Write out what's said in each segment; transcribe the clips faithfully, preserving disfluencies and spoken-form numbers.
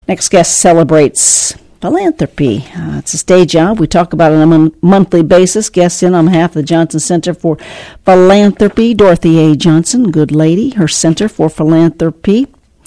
Next guest celebrates philanthropy. Uh, it's his day job. We talk about it on a mon- monthly basis. Guest in on behalf of the Johnson Center for Philanthropy, Dorothy A. Johnson, good lady, her Center for Philanthropy.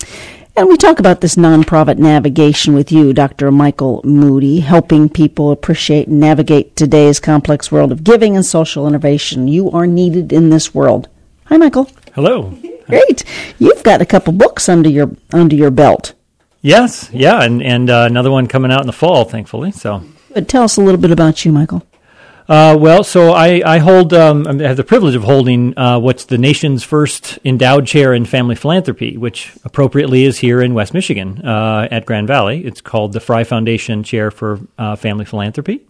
And we talk about this nonprofit navigation with you, Doctor Michael Moody, helping people appreciate and navigate today's complex world of giving and social innovation. You are needed in this world. Hi, Michael. Hello. Great. You've got a couple books under your under your belt. Yes, yeah, and, and uh, another one coming out in the fall, thankfully. So, But tell us a little bit about you, Michael. Uh, well, so I, I hold, um, I have the privilege of holding uh, what's the nation's first endowed chair in family philanthropy, which appropriately is here in West Michigan uh, at Grand Valley. It's called the Fry Foundation Chair for uh, Family Philanthropy.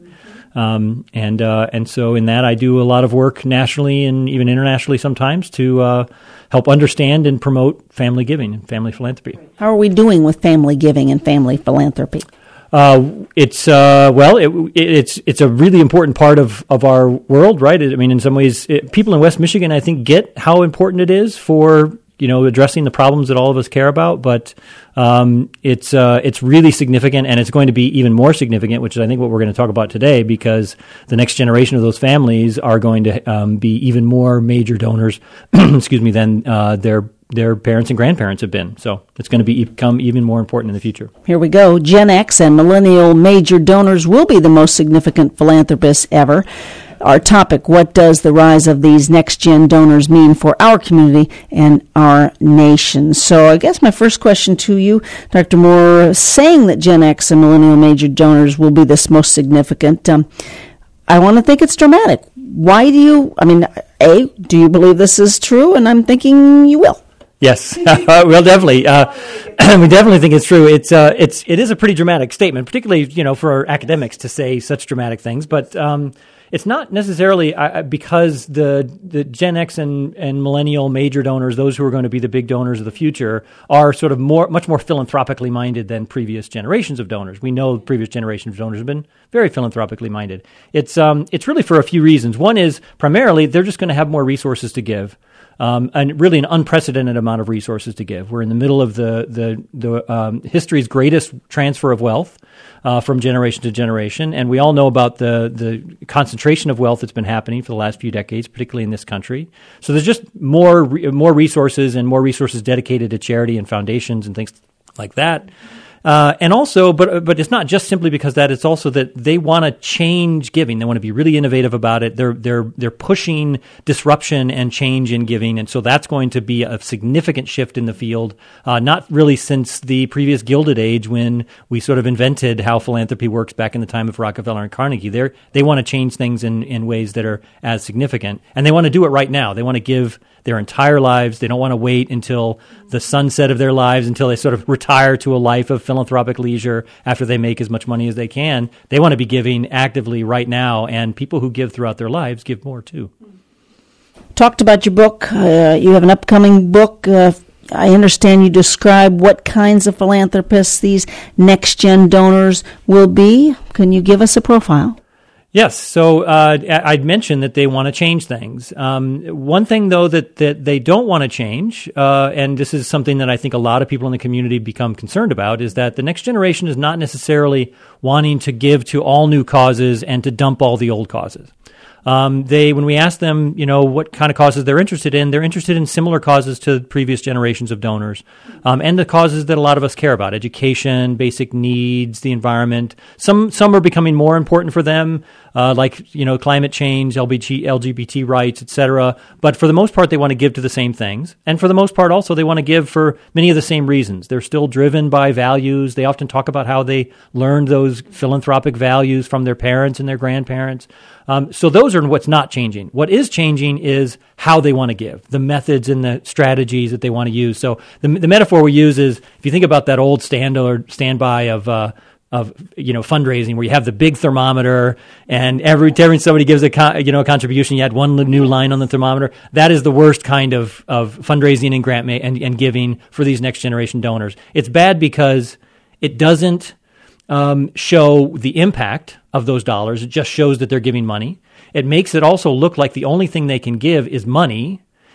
Um, and uh, and so in that, I do a lot of work nationally and even internationally sometimes to uh, help understand and promote family giving and family philanthropy. How are we doing with family giving and family philanthropy? Uh, it's uh, well, it, it's it's a really important part of, of our world, right? I mean, in some ways, it, people in West Michigan, I think, get how important it is for you know addressing the problems that all of us care about. But um, it's uh, it's really significant, and it's going to be even more significant, which is I think what we're going to talk about today, because the next generation of those families are going to um, be even more major donors, excuse me, than uh, their. their parents and grandparents have been. So it's going to be, become even more important in the future. Here we go. Gen X and millennial major donors will be the most significant philanthropists ever. Our topic, what does the rise of these next-gen donors mean for our community and our nation? So I guess my first question to you, Doctor Moore, saying that Gen X and millennial major donors will be this most significant, um, I want to think it's dramatic. Why do you, I mean, A, do you believe this is true? And I'm thinking you will. Yes, well, definitely. Uh, we definitely think it's true. It's uh, it's it is a pretty dramatic statement, particularly you know for academics to say such dramatic things. But um, it's not necessarily uh, because the the Gen X and, and millennial major donors, those who are going to be the big donors of the future, are sort of more much more philanthropically minded than previous generations of donors. We know previous generations of donors have been very philanthropically minded. It's um it's really for a few reasons. One is primarily they're just going to have more resources to give. Um, and really an unprecedented amount of resources to give. We're in the middle of the the, the um, history's greatest transfer of wealth uh, from generation to generation, and we all know about the the concentration of wealth that's been happening for the last few decades, particularly in this country. So there's just more more resources and more resources dedicated to charity and foundations and things like that. Uh, and also, but but it's not just simply because that. It's also that they want to change giving. They want to be really innovative about it. They're they're they're pushing disruption and change in giving, and so that's going to be a significant shift in the field. Uh, not really since the previous Gilded Age, when we sort of invented how philanthropy works back in the time of Rockefeller and Carnegie. They they want to change things in in ways that are as significant, and they want to do it right now. They want to give their entire lives. They don't want to wait until the sunset of their lives, until they sort of retire to a life of philanthropic leisure after they make as much money as they can. They want to be giving actively right now, and people who give throughout their lives give more too. Talked about your book. Uh, you have an upcoming book. Uh, I understand you describe what kinds of philanthropists these next-gen donors will be. Can you give us a profile? Yes. So uh, I'd mentioned that they want to change things. Um, one thing, though, that, that they don't want to change, uh, and this is something that I think a lot of people in the community become concerned about, is that the next generation is not necessarily wanting to give to all new causes and to dump all the old causes. Um, they, when we ask them, you know, what kind of causes they're interested in, they're interested in similar causes to previous generations of donors, um, and the causes that a lot of us care about: education, basic needs, the environment. Some some are becoming more important for them, uh, like you know, climate change, L G B T rights, et cetera. But for the most part, they want to give to the same things, and for the most part, also they want to give for many of the same reasons. They're still driven by values. They often talk about how they learned those philanthropic values from their parents and their grandparents. Um, so those are what's not changing. What is changing is how they want to give, the methods and the strategies that they want to use. So the, the metaphor we use is, if you think about that old stand or standby of uh, of you know fundraising, where you have the big thermometer, and every time somebody gives a con, you know a contribution, you add one new line on the thermometer. That is the worst kind of of fundraising and grant ma- and, and giving for these next generation donors. It's bad because it doesn't Um, show the impact of those dollars. It just shows that they're giving money. It makes it also look like the only thing they can give is money,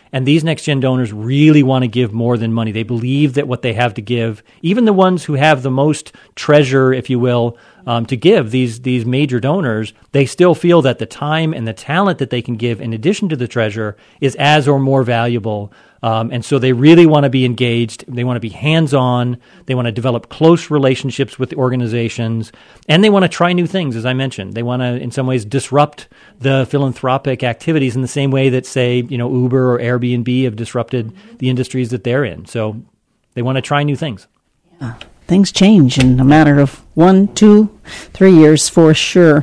And these next-gen donors really want to give more than money. They believe that what they have to give, even the ones who have the most treasure, if you will, um, to give, these these major donors, they still feel that the time and the talent that they can give in addition to the treasure is as or more valuable. Um, and so they really want to be engaged. They want to be hands-on. They want to develop close relationships with the organizations. And they want to try new things, as I mentioned. They want to, in some ways, disrupt the philanthropic activities in the same way that, say, you know, Uber or Airbnb have disrupted the industries that they're in. So they want to try new things. Yeah. Things change in a matter of one, two, three years for sure.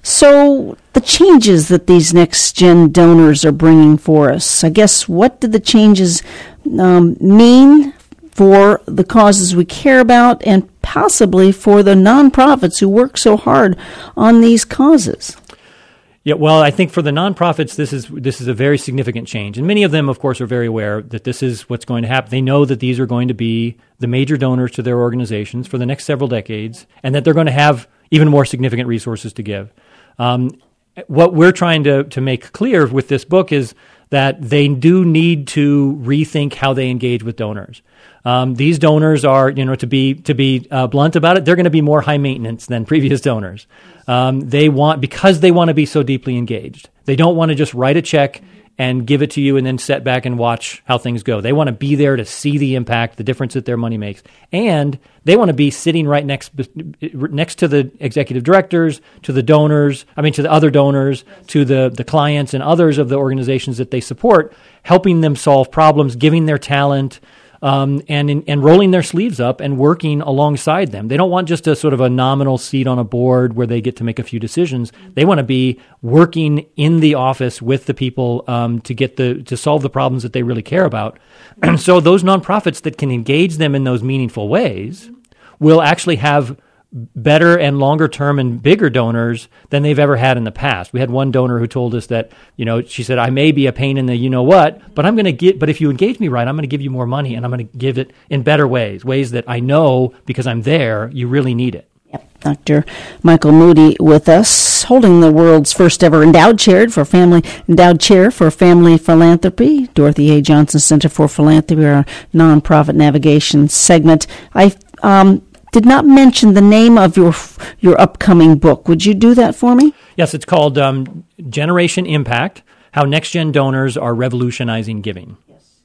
So the changes that these next-gen donors are bringing for us, I guess, what do the changes um, mean for the causes we care about and possibly for the nonprofits who work so hard on these causes? Yeah, well, I think for the nonprofits, this is this is a very significant change. And many of them, of course, are very aware that this is what's going to happen. They know that these are going to be the major donors to their organizations for the next several decades, and that they're going to have even more significant resources to give. Um, what we're trying to, to make clear with this book is that they do need to rethink how they engage with donors. Um, these donors are, you know, to be to be uh, blunt about it, they're going to be more high maintenance than previous donors. Um, they want because they want to be so deeply engaged. They don't want to just write a check and give it to you and then sit back and watch how things go. They want to be there to see the impact, the difference that their money makes. And they want to be sitting right next next to the executive directors, to the donors, I mean, to the other donors, to the, the clients and others of the organizations that they support, helping them solve problems, giving their talent, Um, and and rolling their sleeves up and working alongside them. They don't want just a sort of a nominal seat on a board where they get to make a few decisions. They want to be working in the office with the people um, to get the to solve the problems that they really care about. And so those nonprofits that can engage them in those meaningful ways will actually have better and longer term and bigger donors than they've ever had in the past. We had one donor who told us that, you know, she said, I may be a pain in the you know what, but I'm going to get, but if you engage me right, I'm going to give you more money and I'm going to give it in better ways, ways that I know because I'm there, you really need it. Yep. Doctor Michael Moody with us, holding the world's first ever endowed chair for family endowed chair for family philanthropy, Dorothy A. Johnson Center for Philanthropy, our nonprofit navigation segment. I um did not mention the name of your your upcoming book. Would you do that for me? Yes, it's called um, Generation Impact, How Next-Gen Donors Are Revolutionizing Giving. Yes.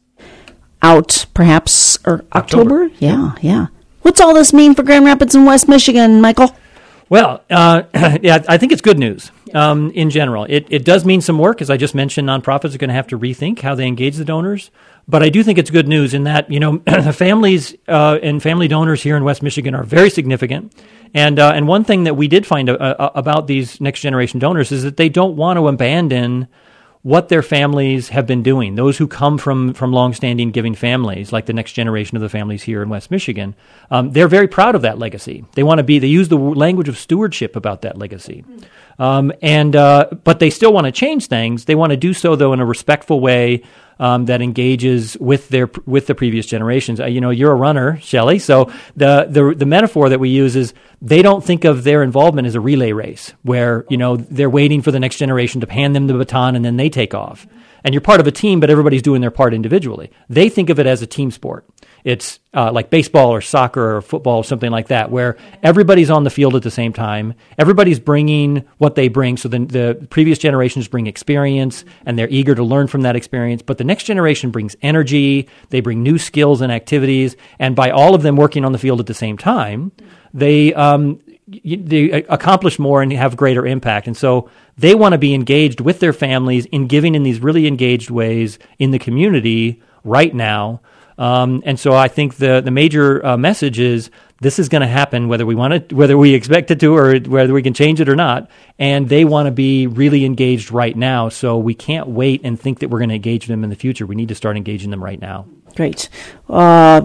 Out perhaps or October? October. Yeah, yeah. What's all this mean for Grand Rapids and West Michigan, Michael? Well, uh, yeah, I think it's good news um, in general. It, it does mean some work. As I just mentioned, nonprofits are going to have to rethink how they engage the donors. But I do think it's good news in that, you know, families uh, and family donors here in West Michigan are very significant. And uh, and one thing that we did find uh, uh, about these next generation donors is that they don't want to abandon what their families have been doing. Those who come from, from longstanding giving families, like the next generation of the families here in West Michigan, um, they're very proud of that legacy. They want to be, they use the language of stewardship about that legacy. Um, and uh, but they still want to change things. They want to do so, though, in a respectful way um, that engages with their with the previous generations. Uh, you know, you're a runner, Shelley, so the, the the metaphor that we use is they don't think of their involvement as a relay race where, you know, they're waiting for the next generation to hand them the baton and then they take off. And you're part of a team, but everybody's doing their part individually. They think of it as a team sport. It's uh, like baseball or soccer or football or something like that, where everybody's on the field at the same time. Everybody's bringing what they bring. So the, the previous generations bring experience, and they're eager to learn from that experience. But the next generation brings energy. They bring new skills and activities. And by all of them working on the field at the same time, they um, they accomplish more and have greater impact. And so they want to be engaged with their families in giving in these really engaged ways in the community right now. Um, and so I think the the major uh, message is this is going to happen whether we want it, whether we expect it to, or whether we can change it or not. And they want to be really engaged right now. So we can't wait and think that we're going to engage them in the future. We need to start engaging them right now. Great. Uh,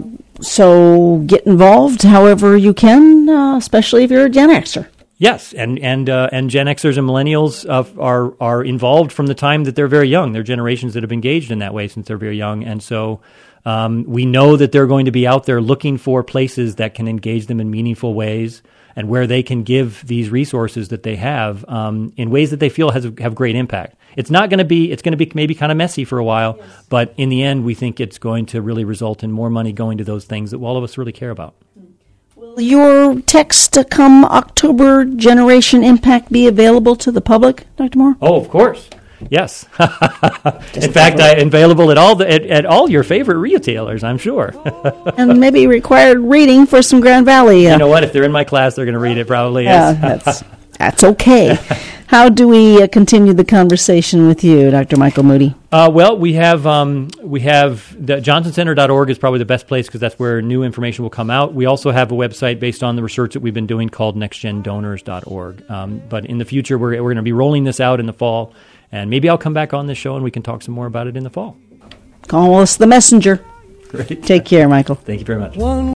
so get involved however you can, uh, especially if you're a Gen Xer. Yes, and and uh, and Gen Xers and millennials uh, are are involved from the time that they're very young. They're generations that have engaged in that way since they're very young, and so Um, we know that they're going to be out there looking for places that can engage them in meaningful ways and where they can give these resources that they have um, in ways that they feel has have great impact. It's not going to be, it's going to be maybe kind of messy for a while, yes. but in the end, we think it's going to really result in more money going to those things that all of us really care about. Will your text to come October Generation Impact be available to the public, Doctor Moore? Oh, of course. Yes. In fact, I available at all the, at, at all your favorite retailers, I'm sure. And maybe required reading for some Grand Valley. Uh, you know what? If they're in my class, they're going to read it probably. Yeah, Yes. that's, that's okay. How do we uh, continue the conversation with you, Doctor Michael Moody? Uh, well, we have um, we have the johnson center dot org is probably the best place because that's where new information will come out. We also have a website based on the research that we've been doing called next gen donors dot org. Um, but in the future, we're we're going to be rolling this out in the fall. And maybe I'll come back on this show and we can talk some more about it in the fall. Call us the messenger. Great. Take care, Michael. Thank you very much. One